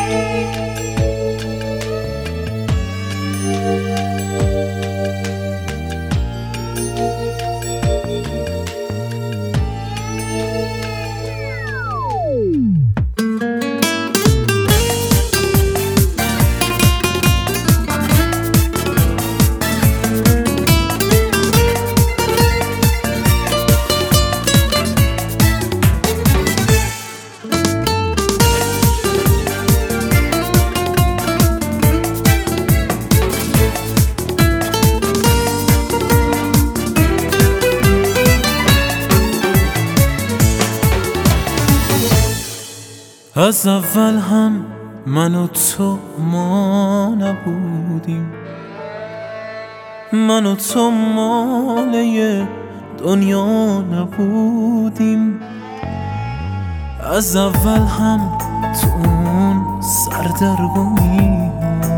از اول هم من و تو ما نبودیم، من و تو ماله دنیا نبودیم. از اول هم تو اون سردرگمی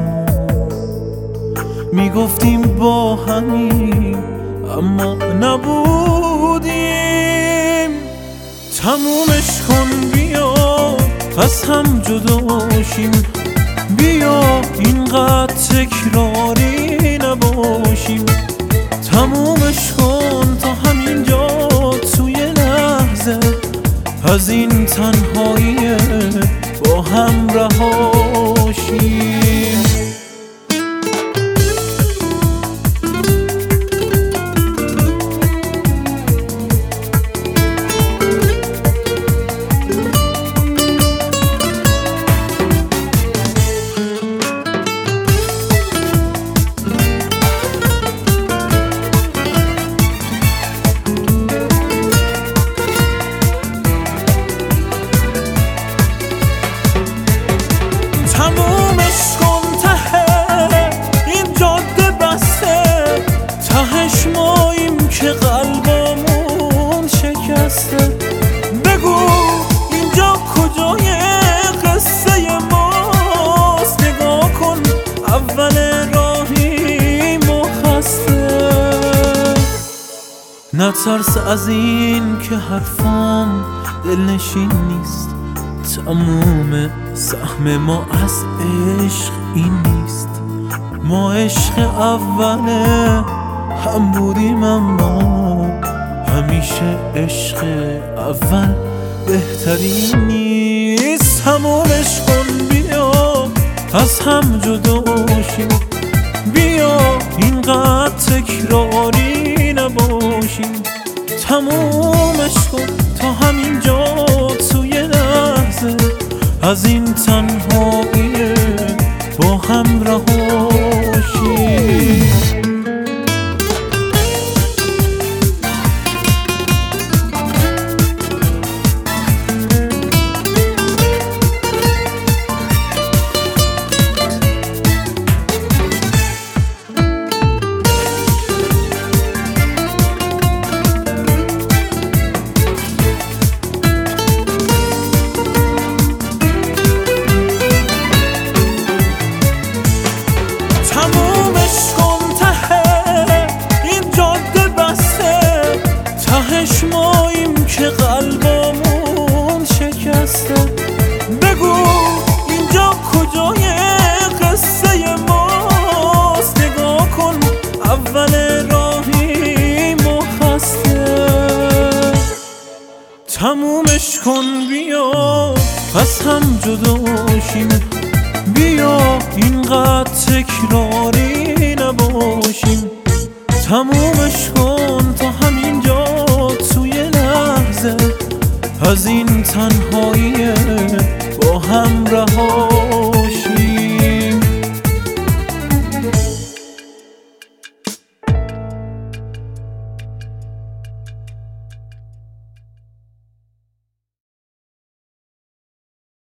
میگفتیم با همیم اما نبودیم. تمومش کن بیا از هم جداشیم، بیا اینقدر تکراری نباشیم. تمومش کن تا همینجا توی لحظه از این تنهایی با هم رهاشیم. تمومش کن ته این جاده بسته، تهش ماییم که قلبمون شکسته. بگو اینجا کجای قصه ماست، نگاه کن اول راهیم و خسته. نترس از این که حرفام دلنشین نیست، تموم سهم ما از عشق این نیست. ما عشق اوله هم بودیم اما همیشه عشق اول بهترین نیست. تمومش کن بیا از هم جداشیم، بیا اینقدر تکراری نباشیم. تمومش کن تا همینجا توی لحظه از این تنهایی با هم رهاشیم. تمومش کن ته این جاده بسته، تهش ماییم که قلبمون شکسته. بگو اینجا کجای قصه ماست، نگاه کن اول راهیم و خسته. تمومش کن بیا از هم جداشیم، بیا اینقدر تکراری نباشیم. تمومش کن تا همینجا توی لحظه از این تنهایی با هم رهاشیم.